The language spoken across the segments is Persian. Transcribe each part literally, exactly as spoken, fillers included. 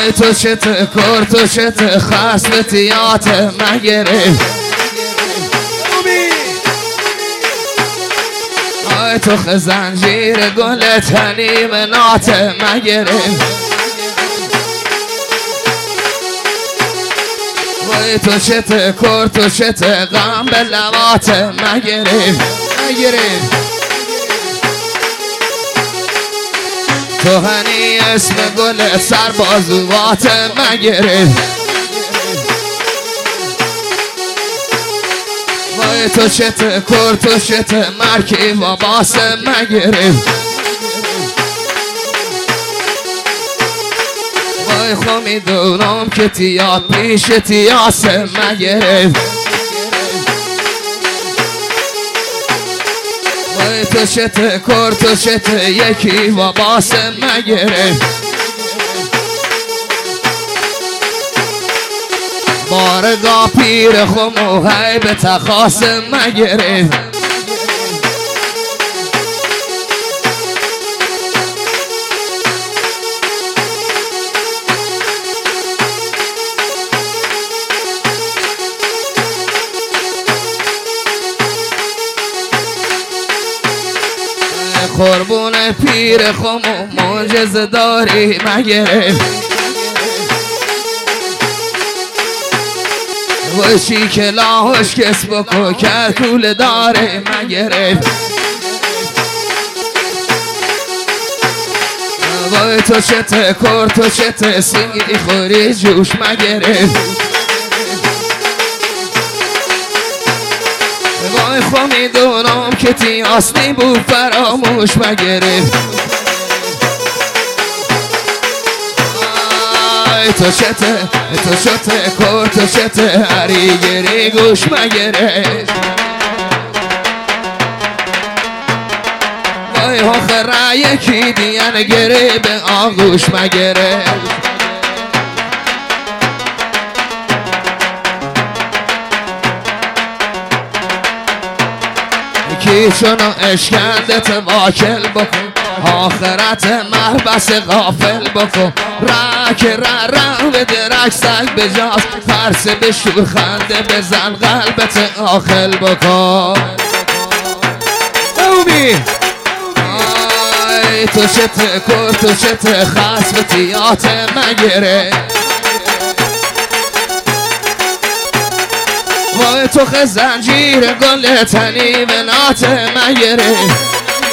وای تو چت کر تو چت خصلتیات مگرفت وای تو خزنجیر گل تنی منات مگرفت وای تو چت کر تو چت غم به لبات مگرفت مگرفت تو هنی اسم گل سر بازوات مگرفت وای تو چت کر تو چت مرکی و باس مگرفت وای خو میدونم که تیاد پیش تیاس مگرفت وای تو چت کر تو چت یکی و باس مگرفت بارگاه پیر خمو هی به تخاص مگرفت قربون پیر خمو معجزه داری مگرفت وای چی که لاهوش کس بکو کرکول داره مگرفت وای تو چت کر تو چت سیری خوری جوش مگرفت وای خو میدونم که تیاسنی بود فراموش مگرفت تو چت تو چت کر تو چت هری گری گوش مگرفت وای آخر یکی دیان گره به آغوش مگرفت کی چونو اشکندت واکل بکن آخرت محبس غافل بکن رک را را به درک سگ بجاز پرسه به شور خنده بزن قلبت آخل بکن اومی آی تو چت کر تو چت خصلتیات مگرفت وای تو خزنجیر گل تنی منات مگرفت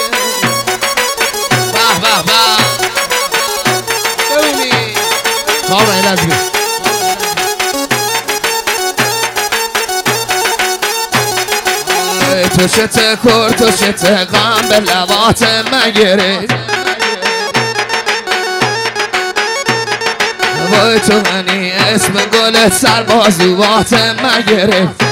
All right, that's good. تو چت کر تو چت غم به لبات مگرفت وای تو منی اسم گل سر بازوات مگرفت